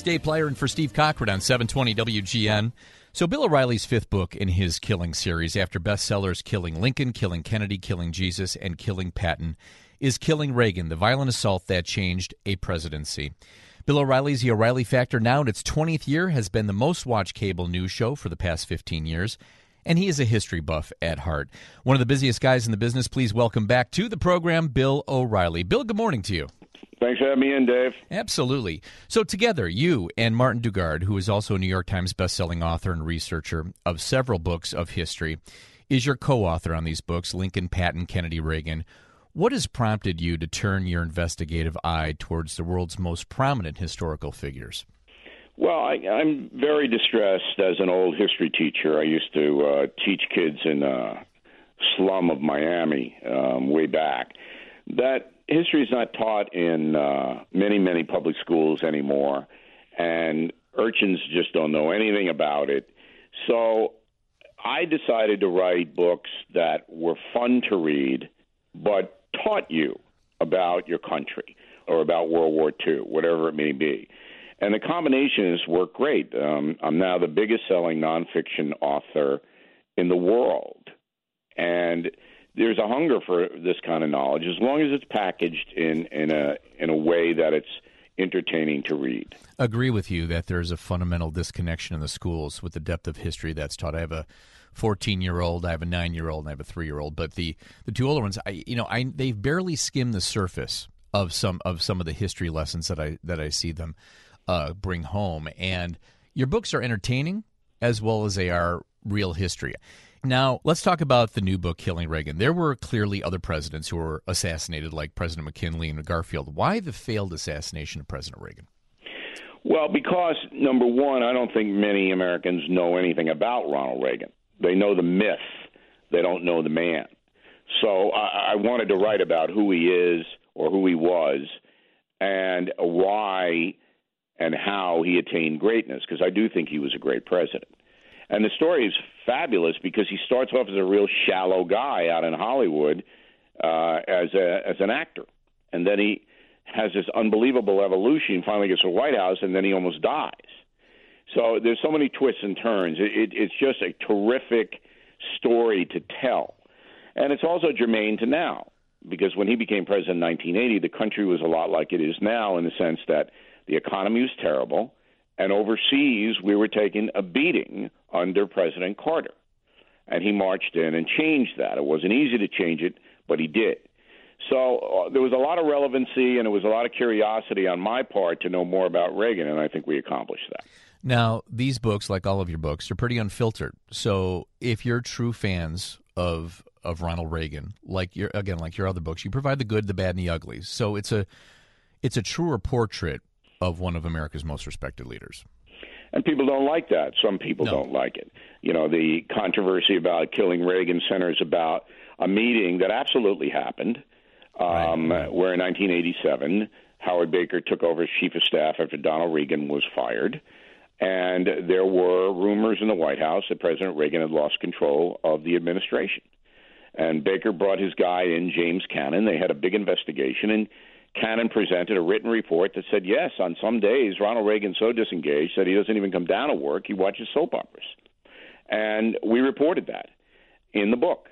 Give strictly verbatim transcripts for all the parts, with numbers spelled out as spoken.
Dave Plyer in for Steve Cochran on seven twenty W G N. So Bill O'Reilly's fifth book in his Killing series, after bestsellers Killing Lincoln, Killing Kennedy, Killing Jesus, and Killing Patton, is Killing Reagan, the violent assault that changed a presidency. Bill O'Reilly's The O'Reilly Factor, now in its twentieth year, has been the most-watched cable news show for the past fifteen years, and he is a history buff at heart. One of the busiest guys in the business. Please welcome back to the program, Bill O'Reilly. Bill, good morning to you. Thanks for having me in, Dave. Absolutely. So together, you and Martin Dugard, who is also a New York Times bestselling author and researcher of several books of history, is your co-author on these books, Lincoln, Patton, Kennedy, Reagan. What has prompted you to turn your investigative eye towards the world's most prominent historical figures? Well, I, I'm very distressed as an old history teacher. I used to uh, teach kids in a slum of Miami um, way back. That history is not taught in uh, many, many public schools anymore, and urchins just don't know anything about it. So I decided to write books that were fun to read, but taught you about your country or about World War Two, whatever it may be. And the combinations work great. Um, I'm now the biggest-selling nonfiction author in the world, and there's a hunger for this kind of knowledge as long as it's packaged in, in a in a way that it's entertaining to read. Agree with you that there's a fundamental disconnection in the schools with the depth of history that's taught. I have a fourteen-year-old, I have a nine-year-old, and I have a three-year-old. But the, the two older ones, I you know, I they've barely skimmed the surface of some of some of the history lessons that I that I see them uh, bring home. And your books are entertaining as well as they are real history. Now, let's talk about the new book, Killing Reagan. There were clearly other presidents who were assassinated, like President McKinley and Garfield. Why the failed assassination of President Reagan? Well, because, number one, I don't think many Americans know anything about Ronald Reagan. They know the myth. They don't know the man. So I, I wanted to write about who he is or who he was and why and how he attained greatness, because I do think he was a great president. And the story is fabulous because he starts off as a real shallow guy out in Hollywood uh, as a, as an actor. And then he has this unbelievable evolution, finally gets to the White House, and then he almost dies. So there's so many twists and turns. It, it, it's just a terrific story to tell. And it's also germane to now, because when he became president in nineteen eighty, the country was a lot like it is now in the sense that the economy was terrible, and overseas we were taking a beating under President Carter. And he marched in and changed that. It wasn't easy to change it, but he did. So uh, there was a lot of relevancy and there was a lot of curiosity on my part to know more about Reagan, and I think we accomplished that. Now, these books, like all of your books, are pretty unfiltered. So if you're true fans of of Ronald Reagan, like your again, like your other books, you provide the good, the bad, and the ugly. So it's a it's a truer portrait of one of America's most respected leaders. And people don't like that. Some people no. don't like it. You know, the controversy about Killing Reagan centers about a meeting that absolutely happened, um, right. where in nineteen eighty-seven, Howard Baker took over as chief of staff after Donald Reagan was fired. And there were rumors in the White House that President Reagan had lost control of the administration. And Baker brought his guy in, James Cannon. They had a big investigation, and Cannon presented a written report that said, yes, on some days, Ronald Reagan's so disengaged that he doesn't even come down to work. He watches soap operas. And we reported that in the book.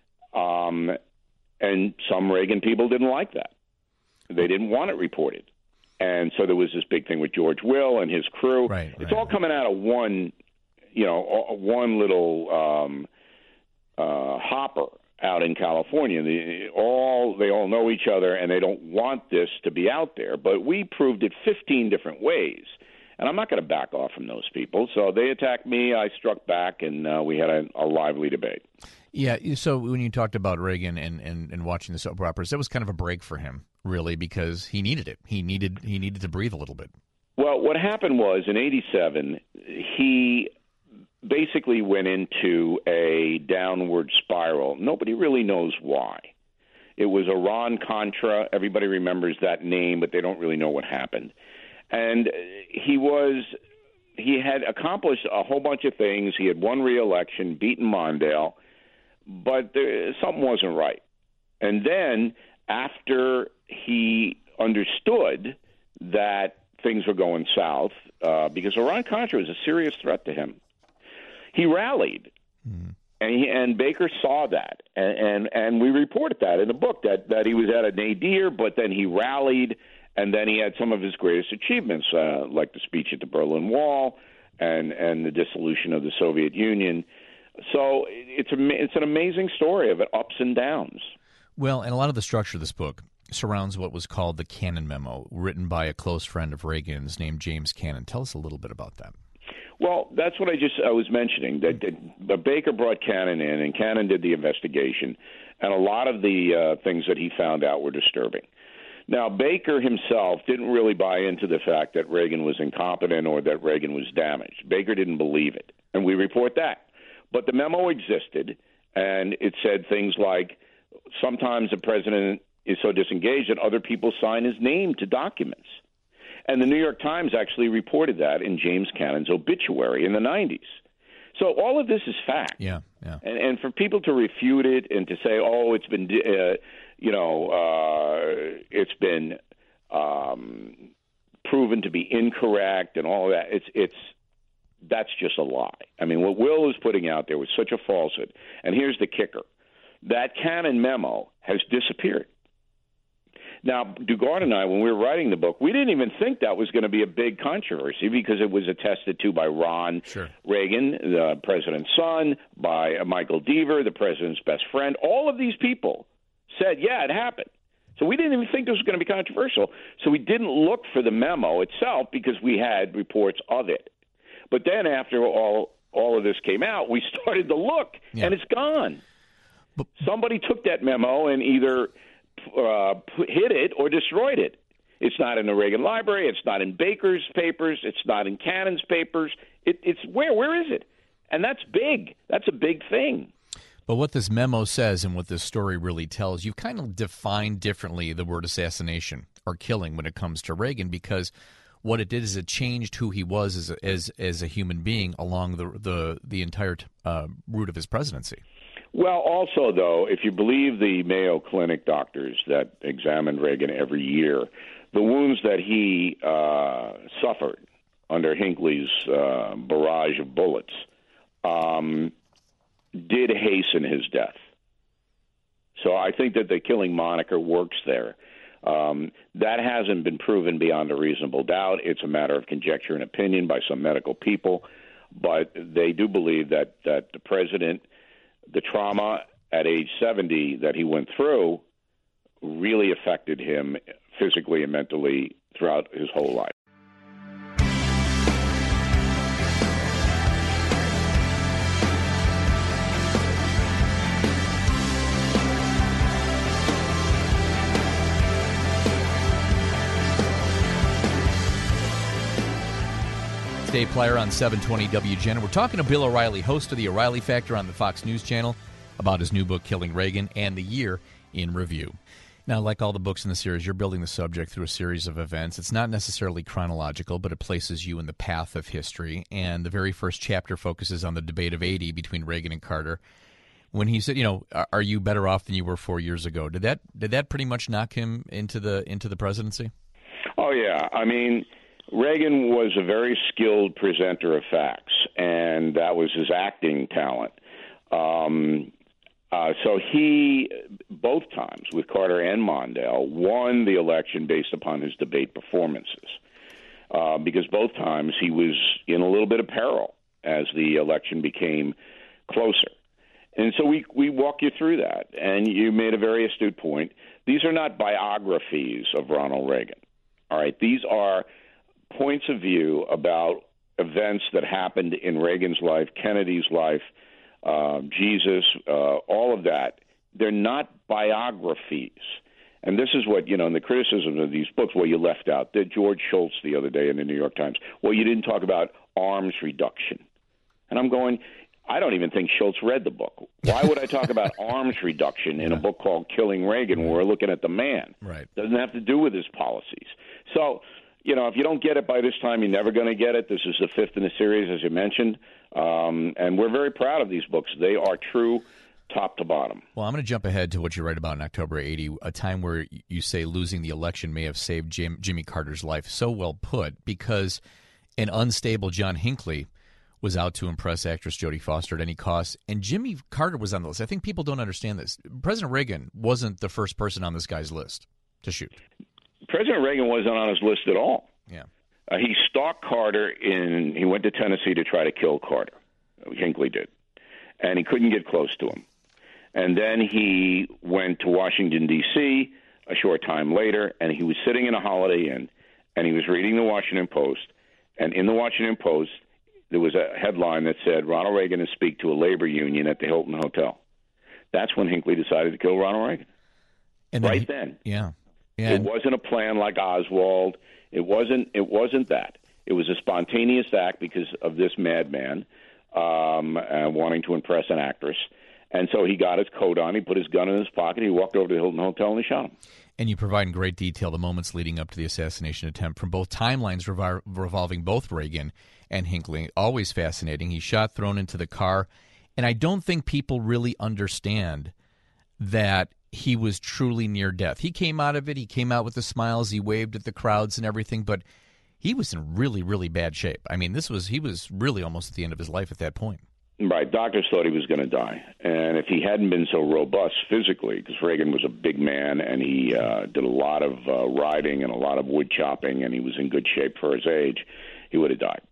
Um, and some Reagan people didn't like that. They didn't want it reported. And so there was this big thing with George Will and his crew. Right, it's right, all right. coming out of one, you know, one little um, uh, hopper out in California. They all they all know each other, and they don't want this to be out there. But we proved it fifteen different ways, and I'm not going to back off from those people. So they attacked me, I struck back, and uh, we had a, a lively debate. Yeah, so when you talked about Reagan and, and, and watching the soap operas, that was kind of a break for him, really, because he needed it. He needed he needed to breathe a little bit. Well, what happened was in eighty-seven, he basically went into a downward spiral. Nobody really knows why. It was Iran-Contra. Everybody remembers that name, but they don't really know what happened. And he was he had accomplished a whole bunch of things. He had won re-election, beaten Mondale, but there, something wasn't right. And then after he understood that things were going south uh, because Iran-Contra was a serious threat to him. He rallied, mm. and, he, and Baker saw that, and, and, and we reported that in the book, that, that he was at a nadir, but then he rallied, and then he had some of his greatest achievements, uh, like the speech at the Berlin Wall and, and the dissolution of the Soviet Union. So it's a, it's an amazing story of ups and downs. Well, and a lot of the structure of this book surrounds what was called the Cannon Memo, written by a close friend of Reagan's named James Cannon. Tell us a little bit about that. Well, that's what I just I was mentioning, that, that Baker brought Cannon in, and Cannon did the investigation, and a lot of the uh, things that he found out were disturbing. Now, Baker himself didn't really buy into the fact that Reagan was incompetent or that Reagan was damaged. Baker didn't believe it, and we report that. But the memo existed, and it said things like, sometimes the president is so disengaged that other people sign his name to documents. And the New York Times actually reported that in James Cannon's obituary in the nineties. So all of this is fact. Yeah, yeah. And, and for people to refute it and to say, oh, it's been, uh, you know, uh, it's been um, proven to be incorrect and all of that, it's it's that's just a lie. I mean, what Will is putting out there was such a falsehood. And here's the kicker. That Cannon memo has disappeared. Now, Dugard and I, when we were writing the book, we didn't even think that was going to be a big controversy because it was attested to by Ron sure. Reagan, the president's son, by Michael Deaver, the president's best friend. All of these people said, yeah, it happened. So we didn't even think this was going to be controversial. So we didn't look for the memo itself because we had reports of it. But then after all, all of this came out, we started to look, yeah. and it's gone. But somebody took that memo and either uh, hid it or destroyed it. It's not in the Reagan Library. It's not in Baker's papers. It's not in Cannon's papers. It, it's where? Where is it? And that's big. That's a big thing. But what this memo says and what this story really tells, you kind of define differently the word assassination or killing when it comes to Reagan, because what it did is it changed who he was as a, as, as a human being along the the, the entire uh, route of his presidency. Well, also, though, if you believe the Mayo Clinic doctors that examined Reagan every year, the wounds that he uh, suffered under Hinckley's uh, barrage of bullets um, did hasten his death. So I think that the killing moniker works there. Um, that hasn't been proven beyond a reasonable doubt. It's a matter of conjecture and opinion by some medical people, but they do believe that, that the president, the trauma at age seventy that he went through really affected him physically and mentally throughout his whole life. Dave Plyer on seven twenty W G N. We're talking to Bill O'Reilly, host of the O'Reilly Factor on the Fox News Channel, about his new book, Killing Reagan, and the year in review. Now, like all the books in the series, you're building the subject through a series of events. It's not necessarily chronological, but it places you in the path of history. And the very first chapter focuses on the debate of eighty between Reagan and Carter. When he said, you know, are you better off than you were four years ago? Did that did that pretty much knock him into the into the presidency? Oh, yeah. I mean, Reagan was a very skilled presenter of facts, and that was his acting talent. Um, uh, so he, both times, with Carter and Mondale, won the election based upon his debate performances, uh, because both times he was in a little bit of peril as the election became closer. And so we, we walk you through that, and you made a very astute point. These are not biographies of Ronald Reagan, all right? These are points of view about events that happened in Reagan's life, Kennedy's life, uh, Jesus, uh, all of that. They're not biographies. And this is what, you know, in the criticism of these books, well, you left out. Did George Shultz the other day in the New York Times, well, you didn't talk about arms reduction. And I'm going, I don't even think Shultz read the book. Why would I talk about arms reduction in a book called Killing Reagan, where we're looking at the man? Right. Doesn't have to do with his policies. So, you know, if you don't get it by this time, you're never going to get it. This is the fifth in the series, as you mentioned. Um, and we're very proud of these books. They are true top to bottom. Well, I'm going to jump ahead to what you write about in October eighty, a time where you say losing the election may have saved Jim, Jimmy Carter's life. So well put, because an unstable John Hinckley was out to impress actress Jodie Foster at any cost, and Jimmy Carter was on the list. I think people don't understand this. President Reagan wasn't the first person on this guy's list to shoot. President Reagan wasn't on his list at all. Yeah, uh, he stalked Carter in. He went to Tennessee to try to kill Carter. Hinckley did, and he couldn't get close to him. And then he went to Washington, D C a short time later, and he was sitting in a Holiday Inn, and he was reading the Washington Post. And in the Washington Post, there was a headline that said, Ronald Reagan to speak to a labor union at the Hilton Hotel. That's when Hinckley decided to kill Ronald Reagan. And then right he, then. Yeah. yeah. It wasn't a plan like Oswald. It wasn't, it wasn't that. It was a spontaneous act because of this madman um, uh, wanting to impress an actress. And so he got his coat on, he put his gun in his pocket, he walked over to the Hilton Hotel, and he shot him. And you provide in great detail the moments leading up to the assassination attempt from both timelines revol- revolving both Reagan and Hinckley. Always fascinating. He shot, thrown into the car. And I don't think people really understand that he was truly near death. He came out of it. He came out with the smiles. He waved at the crowds and everything. But he was in really, really bad shape. I mean, this was he was really almost at the end of his life at that point. Right. Doctors thought he was going to die. And if he hadn't been so robust physically, because Reagan was a big man and he uh, did a lot of uh, riding and a lot of wood chopping, and he was in good shape for his age, he would have died.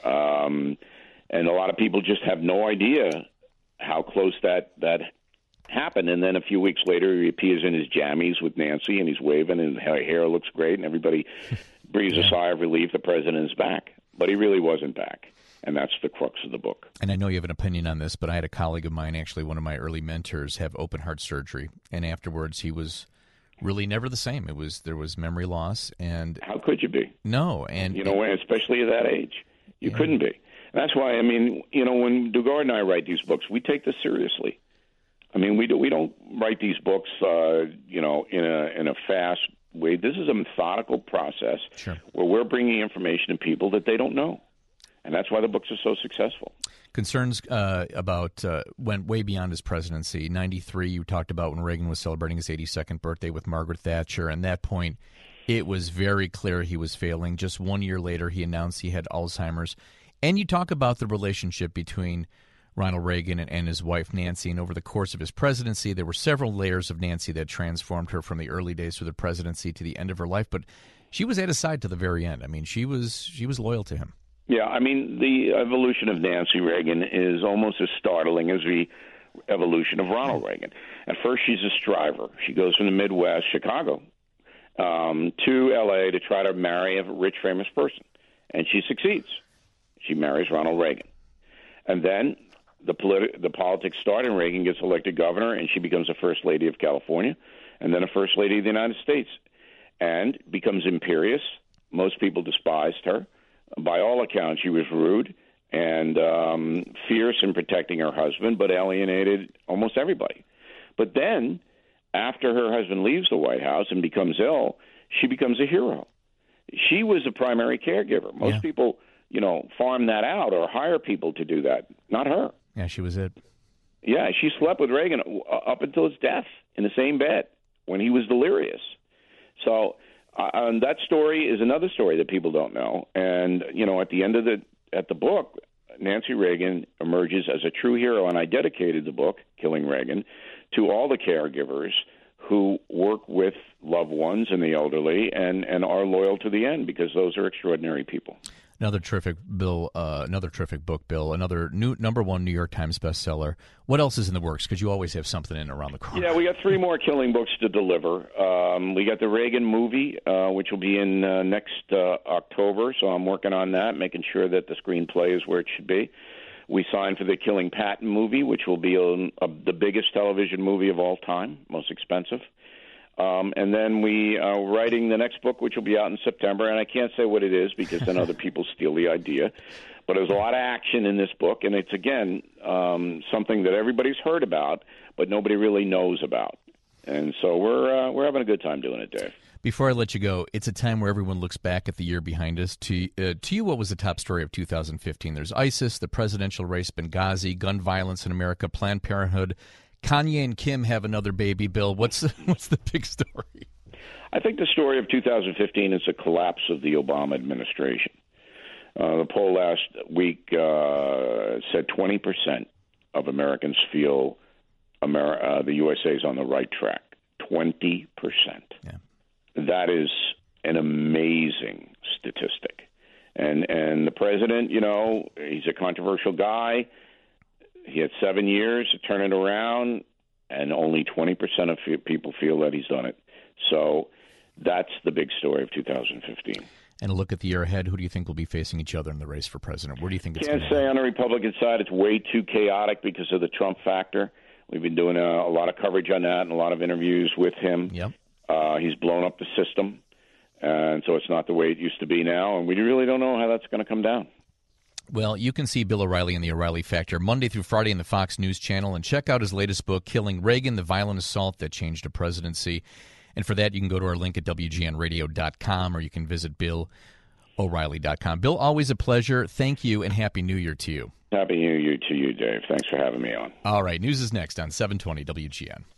Um, and a lot of people just have no idea how close that, that happened. And then a few weeks later, he appears in his jammies with Nancy, and he's waving, and his hair looks great, and everybody breathes yeah. a sigh of relief. The president is back. But he really wasn't back. And that's the crux of the book. And I know you have an opinion on this, but I had a colleague of mine, actually one of my early mentors, have open heart surgery. And afterwards, he was really never the same. It was There was memory loss. And how could you be? No. And you know, especially at that age. You yeah. couldn't be. And that's why, I mean, you know, when Dugard and I write these books, we take this seriously. I mean, we, do, we don't write these books, uh, you know, in a in a fast way. This is a methodical process sure. where we're bringing information to people that they don't know. And that's why the books are so successful. Concerns uh, about uh, went way beyond his presidency. ninety-three, you talked about when Reagan was celebrating his eighty-second birthday with Margaret Thatcher. And at that point, it was very clear he was failing. Just one year later, he announced he had Alzheimer's. And you talk about the relationship between Ronald Reagan and, and his wife, Nancy. And over the course of his presidency, there were several layers of Nancy that transformed her from the early days through the presidency to the end of her life. But she was at his side to the very end. I mean, she was she was loyal to him. Yeah, I mean, the evolution of Nancy Reagan is almost as startling as the evolution of Ronald Reagan. At first, she's a striver. She goes from the Midwest, Chicago, um, to L A to try to marry a rich, famous person. And she succeeds. She marries Ronald Reagan. And then the, politi- the politics start, and Reagan gets elected governor, and she becomes the first lady of California, and then a first lady of the United States, and becomes imperious. Most people despised her. By all accounts, she was rude and um, fierce in protecting her husband, but alienated almost everybody. But then, after her husband leaves the White House and becomes ill, she becomes a hero. She was a primary caregiver. Most yeah. people, you know, farm that out or hire people to do that. Not her. Yeah, she was it. Yeah, she slept with Reagan up until his death in the same bed when he was delirious. So uh, and that story is another story that people don't know. And, you know, at the end of the at the book, Nancy Reagan emerges as a true hero, and I dedicated the book, Killing Reagan, to all the caregivers who work with loved ones and the elderly and, and are loyal to the end, because those are extraordinary people. Another terrific Bill, uh, another terrific book, Bill. Another new number one New York Times bestseller. What else is in the works? Because you always have something in around the corner. Yeah, we got three more killing books to deliver. Um, we got the Reagan movie, uh, which will be in uh, next uh, October. So I'm working on that, making sure that the screenplay is where it should be. We signed for the Killing Patton movie, which will be a, a, the biggest television movie of all time, most expensive. Um, and then we are writing the next book, which will be out in September. And I can't say what it is because then other people steal the idea. But there's a lot of action in this book. And it's, again, um, something that everybody's heard about, but nobody really knows about. And so we're uh, we're having a good time doing it, Dave. Before I let you go, it's a time where everyone looks back at the year behind us. To, uh, to you, what was the top story of two thousand fifteen? There's ISIS, the presidential race, Benghazi, gun violence in America, Planned Parenthood, Kanye and Kim have another baby, Bill. What's the, what's the big story? I think the story of two thousand fifteen is the collapse of the Obama administration. Uh, the poll last week uh, said twenty percent of Americans feel Amer- uh, the U S A is on the right track. twenty percent. Yeah. That is an amazing statistic. And and the president, you know, he's a controversial guy. He had seven years to turn it around, and only twenty percent of people feel that he's done it. So that's the big story of two thousand fifteen. And a look at the year ahead, who do you think will be facing each other in the race for president? Where do you think it's Can't going say to on the Republican side it's way too chaotic because of the Trump factor. We've been doing a, a lot of coverage on that and a lot of interviews with him. Yep. Uh, he's blown up the system, and so it's not the way it used to be now, and we really don't know how that's going to come down. Well, you can see Bill O'Reilly in the O'Reilly Factor Monday through Friday in the Fox News Channel, and check out his latest book, Killing Reagan, The Violent Assault That Changed a Presidency. And for that, you can go to our link at W G N radio dot com, or you can visit Bill O'Reilly dot com. Bill, always a pleasure. Thank you, and Happy New Year to you. Happy New Year to you, Dave. Thanks for having me on. All right, news is next on seven twenty W G N.